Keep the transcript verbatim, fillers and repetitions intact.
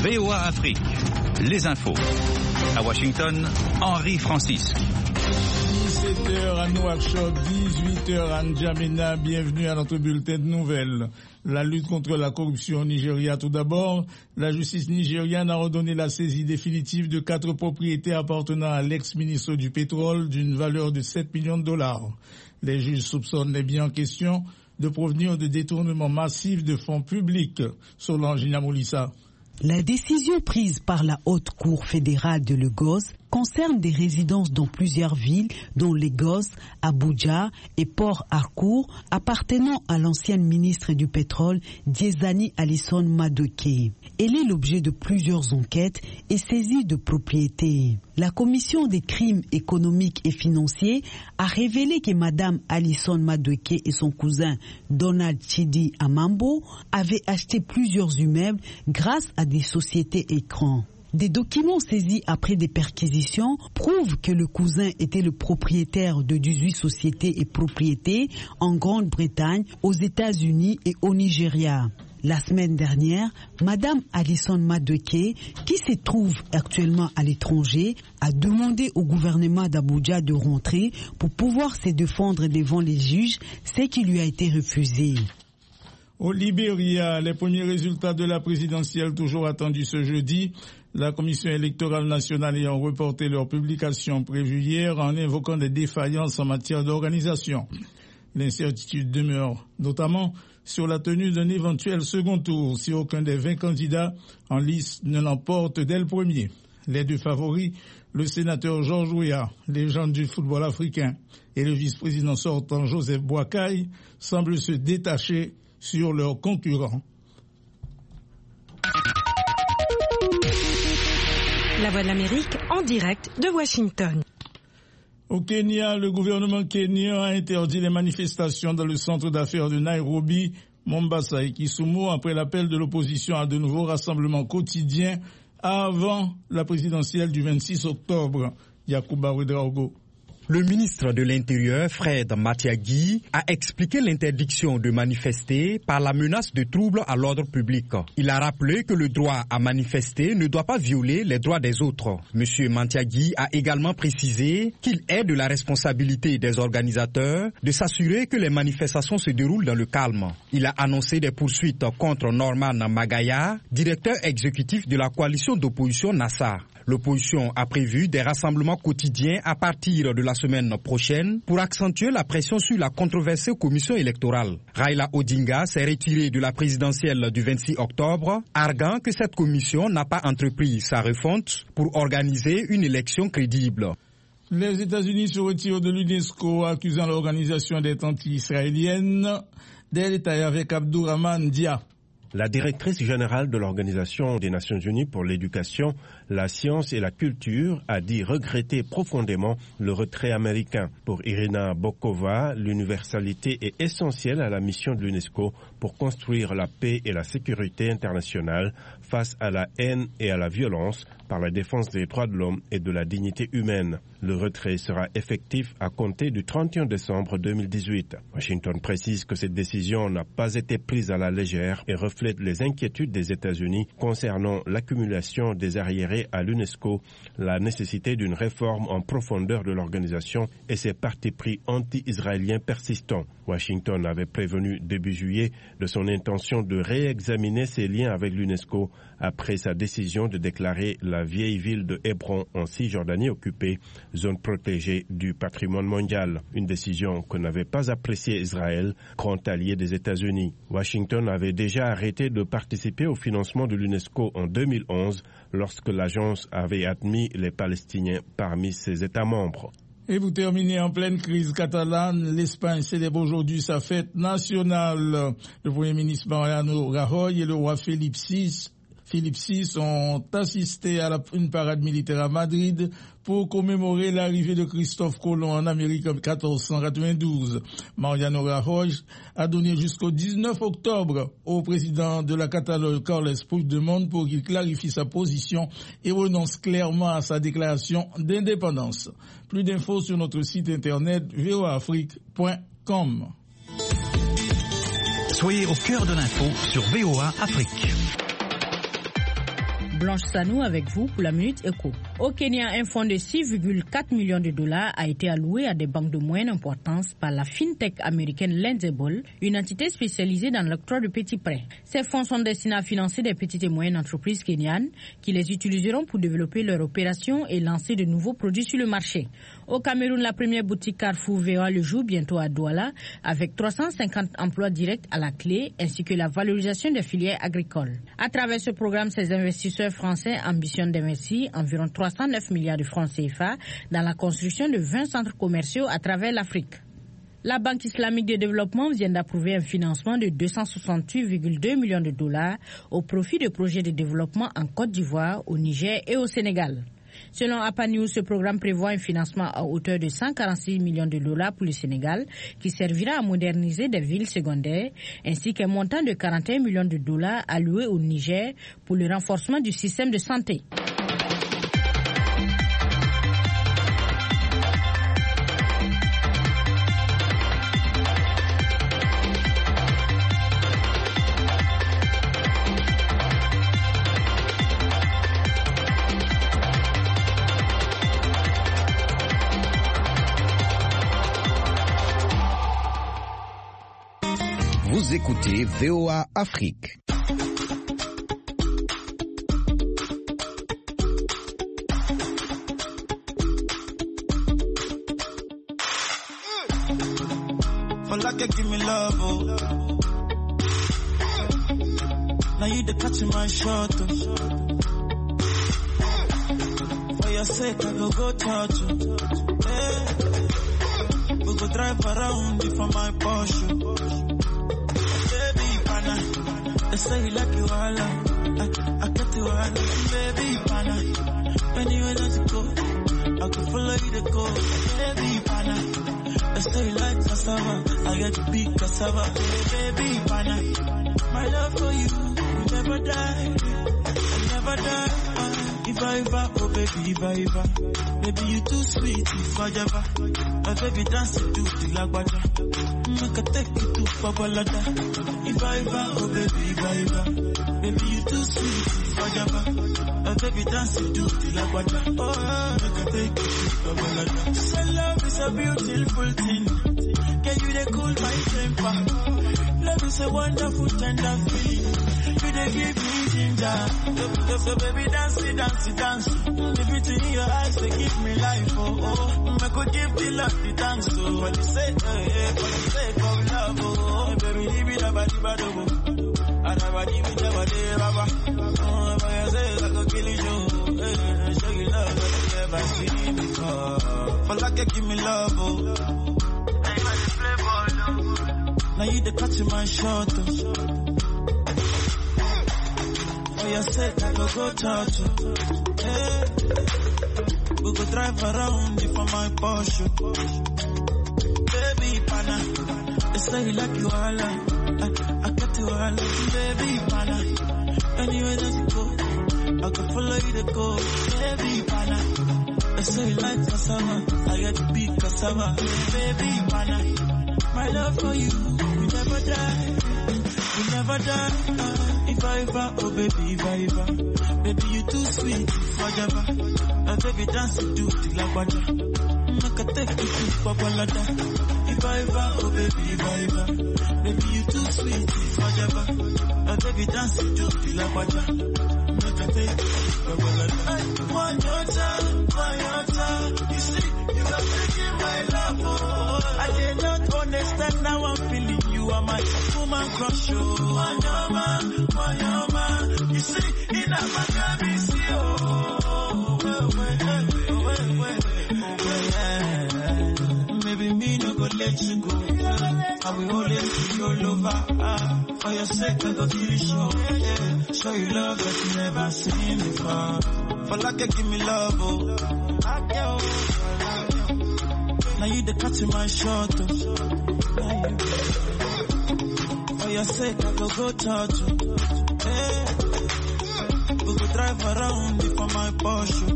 V O A Afrique, les infos. À Washington, Henri Francis. dix-sept heures à Nouakchott, dix-huit heures à N'Djamena. Bienvenue à notre bulletin de nouvelles. La lutte contre la corruption au Nigeria. Tout d'abord, la justice nigériane a ordonné la saisie définitive de quatre propriétés appartenant à l'ex-ministre du pétrole d'une valeur de sept millions de dollars. Les juges soupçonnent les biens en question de provenir de détournements massifs de fonds publics. Solange Inamoulissa. La décision prise par la Haute Cour fédérale de Lagos concerne des résidences dans plusieurs villes, dont Lagos, Abuja et Port Harcourt, appartenant à l'ancienne ministre du pétrole, Diezani Alison Madueke. Elle est l'objet de plusieurs enquêtes et saisies de propriétés. La commission des crimes économiques et financiers a révélé que Madame Alison Madueke et son cousin Donald Chidi Amambo avaient acheté plusieurs immeubles grâce à des sociétés écrans. Des documents saisis après des perquisitions prouvent que le cousin était le propriétaire de dix-huit sociétés et propriétés en Grande-Bretagne, aux États-Unis et au Nigeria. La semaine dernière, Madame Alison Madueke, qui se trouve actuellement à l'étranger, a demandé au gouvernement d'Abuja de rentrer pour pouvoir se défendre devant les juges, ce qui lui a été refusé. Au Libéria, les premiers résultats de la présidentielle toujours attendus ce jeudi, la Commission électorale nationale ayant reporté leur publication prévue hier en invoquant des défaillances en matière d'organisation. L'incertitude demeure, notamment sur la tenue d'un éventuel second tour si aucun des vingt candidats en lice ne l'emporte dès le premier. Les deux favoris, le sénateur Georges Weah, légende du football africain, et le vice-président sortant Joseph Boakai, semblent se détacher sur leurs concurrents. La Voix de l'Amérique en direct de Washington. Au Kenya, le gouvernement kenyan a interdit les manifestations dans le centre d'affaires de Nairobi, Mombasa et Kisumu après l'appel de l'opposition à de nouveaux rassemblements quotidiens avant la présidentielle du vingt-six octobre. Yakuba Ouedraogo. Le ministre de l'Intérieur, Fred Matiang'i, a expliqué l'interdiction de manifester par la menace de troubles à l'ordre public. Il a rappelé que le droit à manifester ne doit pas violer les droits des autres. Monsieur Matiang'i a également précisé qu'il est de la responsabilité des organisateurs de s'assurer que les manifestations se déroulent dans le calme. Il a annoncé des poursuites contre Norman Magaya, directeur exécutif de la coalition d'opposition NASA. L'opposition a prévu des rassemblements quotidiens à partir de la semaine prochaine pour accentuer la pression sur la controversée commission électorale. Raila Odinga s'est retiré de la présidentielle du vingt-six octobre, arguant que cette commission n'a pas entrepris sa refonte pour organiser une élection crédible. Les États-Unis se retirent de l'UNESCO, accusant l'organisation d'être anti-israélienne. Des détails avec Abdourahmane Dia. La directrice générale de l'Organisation des Nations Unies pour l'éducation, la science et la culture a dit regretter profondément le retrait américain. Pour Irina Bokova, l'universalité est essentielle à la mission de l'UNESCO pour construire la paix et la sécurité internationale face à la haine et à la violence par la défense des droits de l'homme et de la dignité humaine. Le retrait sera effectif à compter du trente et un décembre deux mille dix-huit. Washington précise que cette décision n'a pas été prise à la légère et reflète les inquiétudes des États-Unis concernant l'accumulation des arriérés à l'UNESCO, la nécessité d'une réforme en profondeur de l'organisation et ses partis pris anti-israéliens persistants. Washington avait prévenu début juillet de son intention de réexaminer ses liens avec l'UNESCO après sa décision de déclarer la vieille ville de Hébron en Cisjordanie occupée, zone protégée du patrimoine mondial. Une décision que n'avait pas appréciée Israël, grand allié des États-Unis. Washington avait déjà arrêté de participer au financement de l'UNESCO en deux mille onze lorsque l'agence avait admis les Palestiniens parmi ses États membres. Et vous terminez en pleine crise catalane. L'Espagne célèbre aujourd'hui sa fête nationale. Le Premier ministre Mariano Rajoy et le roi Philippe six Philippe six ont assisté à la, une parade militaire à Madrid pour commémorer l'arrivée de Christophe Colomb en Amérique en quatorze cent quatre-vingt-douze. Mariano Rajoy a donné jusqu'au dix-neuf octobre au président de la Catalogne, Carles Puigdemont, pour qu'il clarifie sa position et renonce clairement à sa déclaration d'indépendance. Plus d'infos sur notre site internet v o a afrique point com. Soyez au cœur de l'info sur V O A Afrique. Blanche Sanou avec vous pour la Minute Éco. Au Kenya, un fonds de six virgule quatre millions de dollars a été alloué à des banques de moyenne importance par la fintech américaine Lendable, une entité spécialisée dans l'octroi de petits prêts. Ces fonds sont destinés à financer des petites et moyennes entreprises kenyanes qui les utiliseront pour développer leurs opérations et lancer de nouveaux produits sur le marché. Au Cameroun, la première boutique Carrefour verra le jour bientôt à Douala avec trois cent cinquante emplois directs à la clé ainsi que la valorisation des filières agricoles. À travers ce programme, ces investisseurs français ambitionnent d'investir environ trois cent neuf milliards de francs C F A dans la construction de vingt centres commerciaux à travers l'Afrique. La Banque islamique de développement vient d'approuver un financement de deux cent soixante-huit virgule deux millions de dollars au profit de projets de développement en Côte d'Ivoire, au Niger et au Sénégal. Selon APA News, ce programme prévoit un financement à hauteur de cent quarante-six millions de dollars pour le Sénégal qui servira à moderniser des villes secondaires ainsi qu'un montant de quarante et un millions de dollars alloué au Niger pour le renforcement du système de santé. Vous écoutez V O A Afrique. For like you give me love, oh. Now you the catch my shot, oh. For your sake I go go touch you. Hey. We go drive around for my Porsche. They say you like you all, I, I get you all, baby, pana. Anywhere that you go, I can follow you to go, baby, pana. They say you like cassava, I get to be cassava, baby, pana. My love for you will never die, will never die. Iva, Iva, oh baby, Iva, Iva. Baby, you too sweet, Iva, Java. My baby dance you to the lagwaja. Make a take you to Babalada. Iva, Iva, oh baby, Iva, Iva. Baby, you too sweet, Iva, Java. My baby dance you to the lagwaja. Oh, make a take you to Babalada. So love is a beautiful thing. Can you they cool my temper? Love is a wonderful, tender feeling. You they give me ginger. So, so, so baby, dance it, dance it, dance. If it's in your eyes, they give me life, oh, oh. I could give the love, the thanks, oh. What you say, eh, eh, for the sake of love, oh. Baby, leave it, abadi, bado, oh. And abadi, me, abadi, baba. Oh, for your sake, I could kill you, eh. Show you love that you never seen before. For like you give me love, oh. Now you the catch my shot, oh. For your sake, I go go touch you. Hey. We go drive around for my Porsche. Baby, pana. They say you like you all, I, I got you all, baby, pana. Anywhere that you go, I can follow you to go, baby, pana. They say you like cassava, I get to be cassava, baby, pana. My love for you will never die, will never die. Uh, Iva, Iva, oh baby, Iva, Iva. Baby, you too sweet, Iva, Java. Uh, baby, dance you do the lagwaja. Make a take you to Babalada. Iva, Iva, oh baby, Iva, Iva. Baby, you too sweet, Iva, Java. Uh, baby, dance you do the lagwaja. Make a take you to Babalada. One your time, one your time. You see, you are taking my love, oh. I cannot understand now I'm feeling you are my woman crush, oh. One your man, one your man. You see, in a Miami, see, oh. Well, well, well, well, well. Maybe me no go let you go. I will always be your lover. Ah, for your sake, I go kill you, show. Yeah. Show you love that you never seen before. For like you give me love, oh. Now you the catch my shot, oh. For your sake, I go go touch you. Hey. We go drive around for my Porsche.